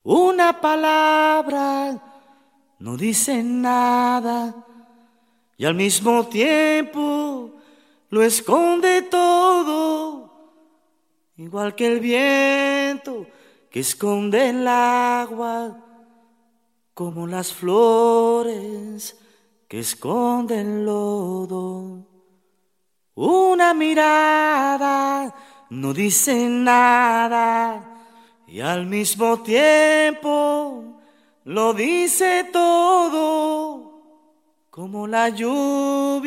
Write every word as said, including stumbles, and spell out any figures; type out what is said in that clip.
Una palabra no dice nada y al mismo tiempo lo esconde todo, igual que el viento que esconde el agua, como las flores que esconden el lodo. Una mirada no dice nada y al mismo tiempo lo dice todo, como la lluvia